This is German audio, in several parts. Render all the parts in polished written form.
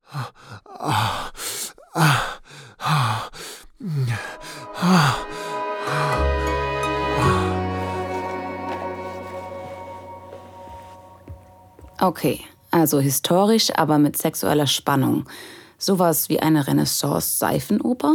Okay, also historisch, aber mit sexueller Spannung. Sowas wie eine Renaissance-Seifenoper?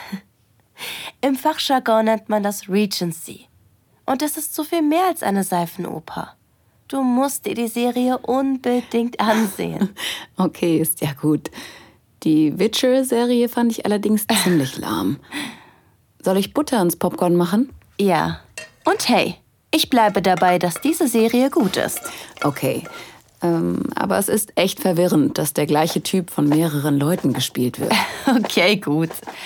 Im Fachjargon nennt man das Regency. Und es ist so viel mehr als eine Seifenoper. Du musst dir die Serie unbedingt ansehen. Okay, ist ja gut. Die Witcher-Serie fand ich allerdings ziemlich lahm. Soll ich Butter ins Popcorn machen? Ja. Und hey, ich bleibe dabei, dass diese Serie gut ist. Okay. Aber es ist echt verwirrend, dass der gleiche Typ von mehreren Leuten gespielt wird. Okay, gut.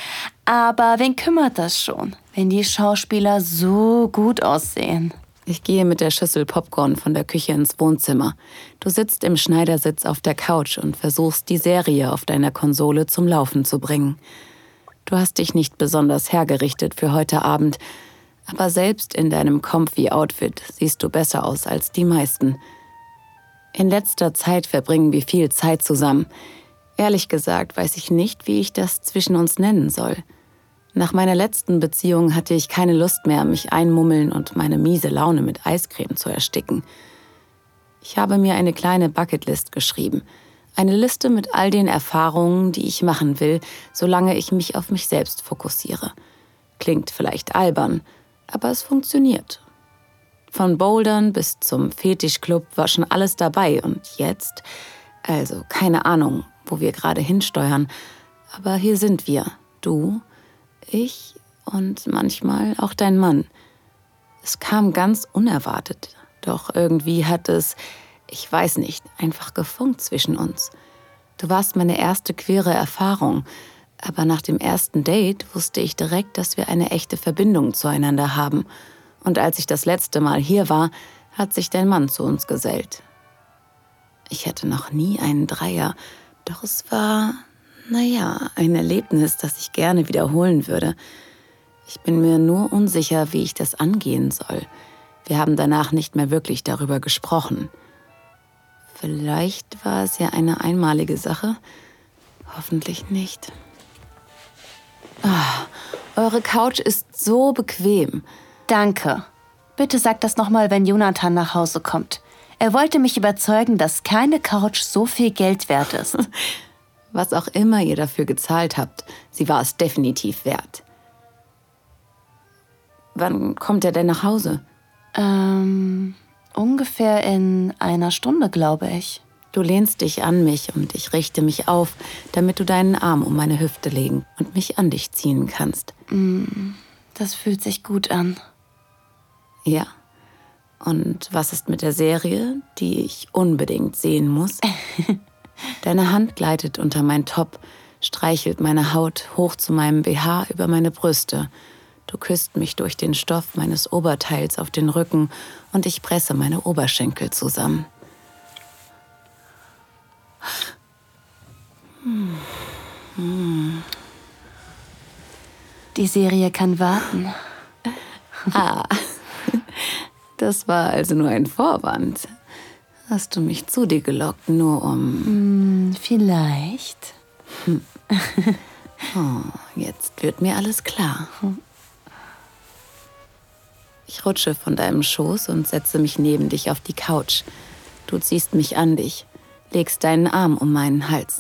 Aber wen kümmert das schon, wenn die Schauspieler so gut aussehen? Ich gehe mit der Schüssel Popcorn von der Küche ins Wohnzimmer. Du sitzt im Schneidersitz auf der Couch und versuchst, die Serie auf deiner Konsole zum Laufen zu bringen. Du hast dich nicht besonders hergerichtet für heute Abend, aber selbst in deinem Comfy-Outfit siehst du besser aus als die meisten. In letzter Zeit verbringen wir viel Zeit zusammen. Ehrlich gesagt weiß ich nicht, wie ich das zwischen uns nennen soll. Nach meiner letzten Beziehung hatte ich keine Lust mehr, mich einmummeln und meine miese Laune mit Eiscreme zu ersticken. Ich habe mir eine kleine Bucketlist geschrieben. Eine Liste mit all den Erfahrungen, die ich machen will, solange ich mich auf mich selbst fokussiere. Klingt vielleicht albern, aber es funktioniert. Von Bouldern bis zum Fetischclub war schon alles dabei und jetzt, also keine Ahnung, wo wir gerade hinsteuern, aber hier sind wir, du, ich und manchmal auch dein Mann. Es kam ganz unerwartet, doch irgendwie hat es, ich weiß nicht, einfach gefunkt zwischen uns. Du warst meine erste queere Erfahrung, aber nach dem ersten Date wusste ich direkt, dass wir eine echte Verbindung zueinander haben. Und als ich das letzte Mal hier war, hat sich dein Mann zu uns gesellt. Ich hatte noch nie einen Dreier, doch es war, ein Erlebnis, das ich gerne wiederholen würde. Ich bin mir nur unsicher, wie ich das angehen soll. Wir haben danach nicht mehr wirklich darüber gesprochen. Vielleicht war es ja eine einmalige Sache. Hoffentlich nicht. Eure Couch ist so bequem. Danke. Bitte sag das nochmal, wenn Jonathan nach Hause kommt. Er wollte mich überzeugen, dass keine Couch so viel Geld wert ist. Was auch immer ihr dafür gezahlt habt, sie war es definitiv wert. Wann kommt er denn nach Hause? Ungefähr in einer Stunde, glaube ich. Du lehnst dich an mich und ich richte mich auf, damit du deinen Arm um meine Hüfte legen und mich an dich ziehen kannst. Das fühlt sich gut an. Ja. Und was ist mit der Serie, die ich unbedingt sehen muss? Deine Hand gleitet unter mein Top, streichelt meine Haut hoch zu meinem BH über meine Brüste. Du küsst mich durch den Stoff meines Oberteils auf den Rücken und ich presse meine Oberschenkel zusammen. Die Serie kann warten. Das war also nur ein Vorwand. Hast du mich zu dir gelockt, nur um... Vielleicht. Jetzt wird mir alles klar. Ich rutsche von deinem Schoß und setze mich neben dich auf die Couch. Du ziehst mich an dich, legst deinen Arm um meinen Hals.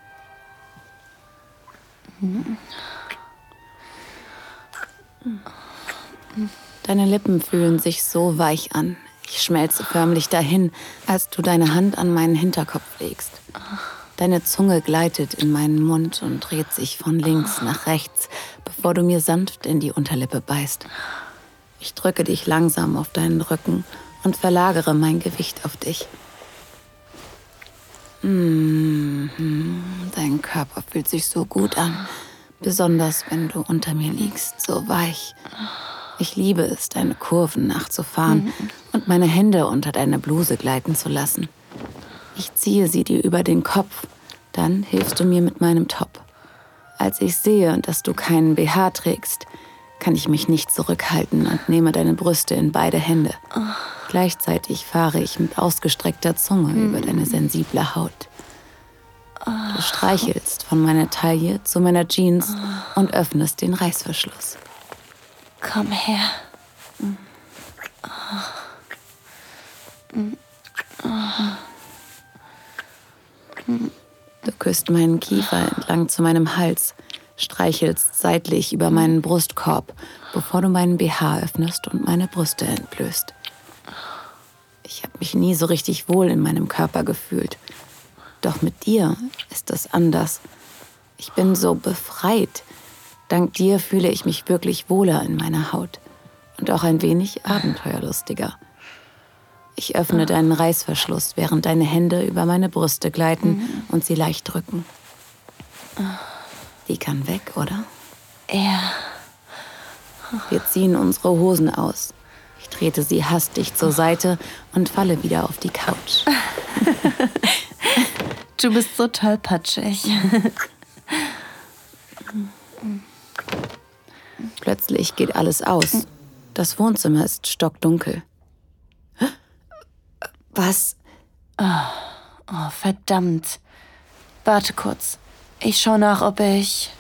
Deine Lippen fühlen sich so weich an. Ich schmelze förmlich dahin, als du deine Hand an meinen Hinterkopf legst. Deine Zunge gleitet in meinen Mund und dreht sich von links nach rechts, bevor du mir sanft in die Unterlippe beißt. Ich drücke dich langsam auf deinen Rücken und verlagere mein Gewicht auf dich. Dein Körper fühlt sich so gut an, besonders wenn du unter mir liegst, so weich. Ich liebe es, deine Kurven nachzufahren und meine Hände unter deine Bluse gleiten zu lassen. Ich ziehe sie dir über den Kopf, dann hilfst du mir mit meinem Top. Als ich sehe, dass du keinen BH trägst, kann ich mich nicht zurückhalten und nehme deine Brüste in beide Hände. Gleichzeitig fahre ich mit ausgestreckter Zunge über deine sensible Haut. Du Du streichelst von meiner Taille zu meiner Jeans und öffnest den Reißverschluss. Komm her. Du küsst meinen Kiefer entlang zu meinem Hals, streichelst seitlich über meinen Brustkorb, bevor du meinen BH öffnest und meine Brüste entblößt. Ich habe mich nie so richtig wohl in meinem Körper gefühlt. Doch mit dir ist es anders. Ich bin so befreit. Dank dir fühle ich mich wirklich wohler in meiner Haut und auch ein wenig abenteuerlustiger. Ich öffne deinen Reißverschluss, während deine Hände über meine Brüste gleiten und sie leicht drücken. Die kann weg, oder? Ja. Wir ziehen unsere Hosen aus. Ich trete sie hastig zur Seite und falle wieder auf die Couch. Du bist so tollpatschig. Plötzlich geht alles aus. Das Wohnzimmer ist stockdunkel. Was? Oh, verdammt. Warte kurz. Ich schau nach, ob ich...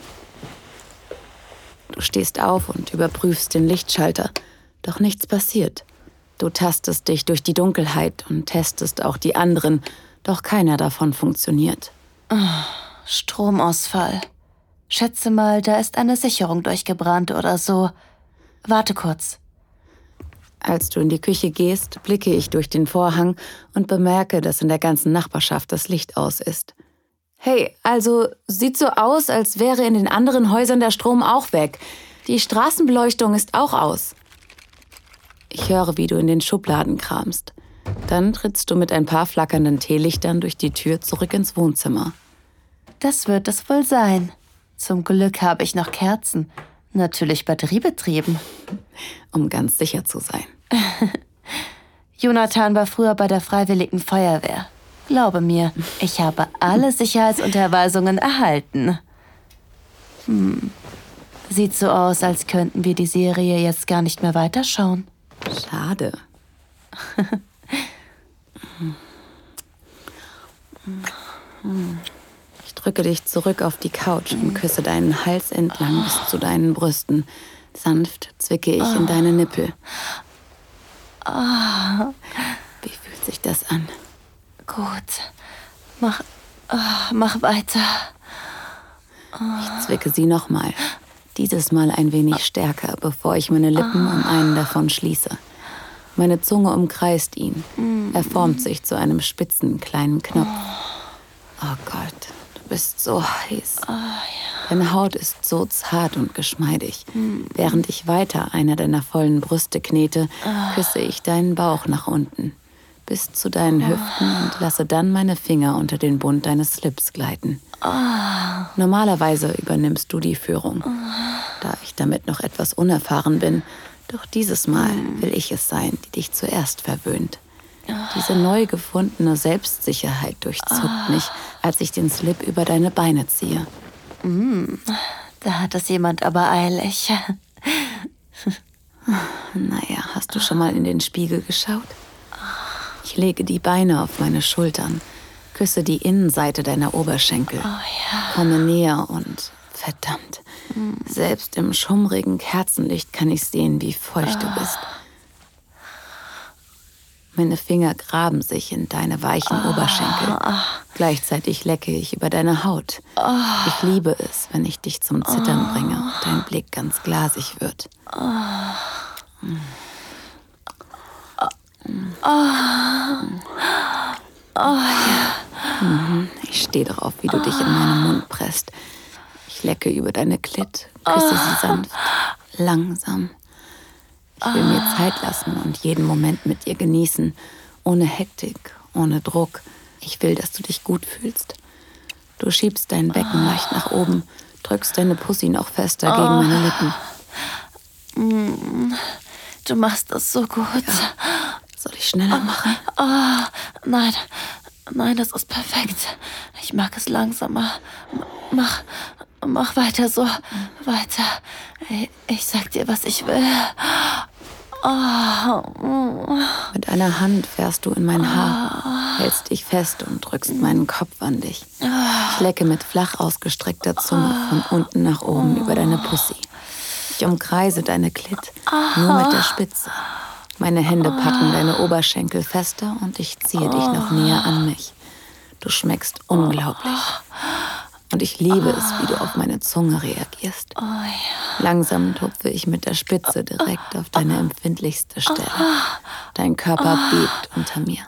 Du stehst auf und überprüfst den Lichtschalter. Doch nichts passiert. Du tastest dich durch die Dunkelheit und testest auch die anderen. Doch keiner davon funktioniert. Stromausfall. Schätze mal, da ist eine Sicherung durchgebrannt oder so. Warte kurz. Als du in die Küche gehst, blicke ich durch den Vorhang und bemerke, dass in der ganzen Nachbarschaft das Licht aus ist. Hey, also sieht so aus, als wäre in den anderen Häusern der Strom auch weg. Die Straßenbeleuchtung ist auch aus. Ich höre, wie du in den Schubladen kramst. Dann trittst du mit ein paar flackernden Teelichtern durch die Tür zurück ins Wohnzimmer. Das wird es wohl sein. Zum Glück habe ich noch Kerzen. Natürlich batteriebetrieben. Um ganz sicher zu sein. Jonathan war früher bei der Freiwilligen Feuerwehr. Glaube mir, ich habe alle Sicherheitsunterweisungen erhalten. Sieht so aus, als könnten wir die Serie jetzt gar nicht mehr weiterschauen. Schade. Ich drücke dich zurück auf die Couch und küsse deinen Hals entlang bis zu deinen Brüsten. Sanft zwicke ich in deine Nippel. Wie fühlt sich das an? Gut. Mach weiter. Ich zwicke sie nochmal. Dieses Mal ein wenig stärker, bevor ich meine Lippen um einen davon schließe. Meine Zunge umkreist ihn. Er formt sich zu einem spitzen kleinen Knopf. Oh Gott, du bist so heiß. Deine Haut ist so zart und geschmeidig. Während ich weiter einer deiner vollen Brüste knete, küsse ich deinen Bauch nach unten, bis zu deinen Hüften und lasse dann meine Finger unter den Bund deines Slips gleiten. Normalerweise übernimmst du die Führung, da ich damit noch etwas unerfahren bin. Doch dieses Mal will ich es sein, die dich zuerst verwöhnt. Diese neu gefundene Selbstsicherheit durchzuckt mich, als ich den Slip über deine Beine ziehe. Da hat es jemand aber eilig. Naja, hast du schon mal in den Spiegel geschaut? Ich lege die Beine auf meine Schultern, küsse die Innenseite deiner Oberschenkel, komme näher und verdammt, selbst im schummrigen Kerzenlicht kann ich sehen, wie feucht du bist. Meine Finger graben sich in deine weichen Oberschenkel. Gleichzeitig lecke ich über deine Haut. Ich liebe es, wenn ich dich zum Zittern bringe und dein Blick ganz glasig wird. Ich stehe darauf, wie du dich in meinen Mund presst. Ich lecke über deine Klit, küsse sie sanft, langsam. Ich will mir Zeit lassen und jeden Moment mit dir genießen. Ohne Hektik, ohne Druck. Ich will, dass du dich gut fühlst. Du schiebst dein Becken leicht nach oben, drückst deine Pussy noch fester gegen meine Lippen. Du machst das so gut. Ja. Soll ich schneller machen? Nein, das ist perfekt. Ich mag es langsamer. Mach weiter so. Weiter. Ich sag dir, was ich will. Mit einer Hand fährst du in mein Haar, hältst dich fest und drückst meinen Kopf an dich. Ich lecke mit flach ausgestreckter Zunge von unten nach oben über deine Pussy. Ich umkreise deine Klit, nur mit der Spitze. Meine Hände packen deine Oberschenkel fester und ich ziehe dich noch näher an mich. Du schmeckst unglaublich. Und ich liebe es, wie du auf meine Zunge reagierst. Langsam tupfe ich mit der Spitze direkt auf deine empfindlichste Stelle. Dein Körper bebt unter mir.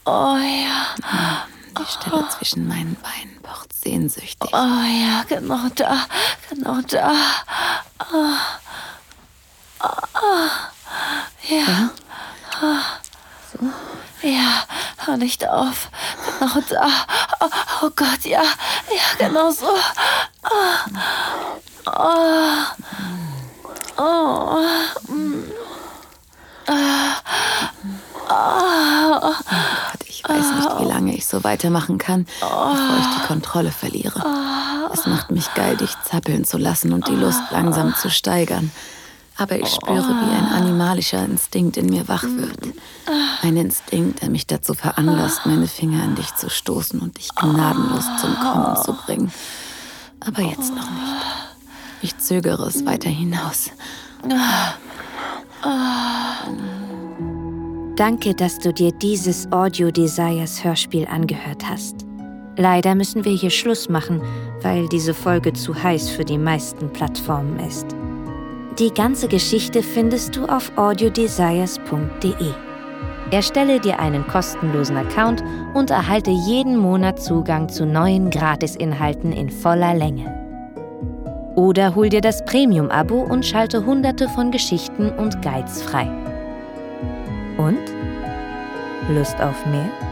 Die Stelle zwischen meinen Beinen pocht sehnsüchtig. Genau da. Ja? So? Ja, hör nicht auf. Genau da. Oh Gott, ja, genau so. Gott, ich weiß nicht, wie lange ich so weitermachen kann, bevor ich die Kontrolle verliere. Es macht mich geil, dich zappeln zu lassen und die Lust langsam zu steigern. Aber ich spüre, wie ein animalischer Instinkt in mir wach wird. Ein Instinkt, der mich dazu veranlasst, meine Finger an dich zu stoßen und dich gnadenlos zum Kommen zu bringen. Aber jetzt noch nicht. Ich zögere es weiter hinaus. Danke, dass du dir dieses Audio Desires Hörspiel angehört hast. Leider müssen wir hier Schluss machen, weil diese Folge zu heiß für die meisten Plattformen ist. Die ganze Geschichte findest du auf audiodesires.de. Erstelle dir einen kostenlosen Account und erhalte jeden Monat Zugang zu neuen Gratisinhalten in voller Länge. Oder hol dir das Premium-Abo und schalte Hunderte von Geschichten und Guides frei. Und? Lust auf mehr?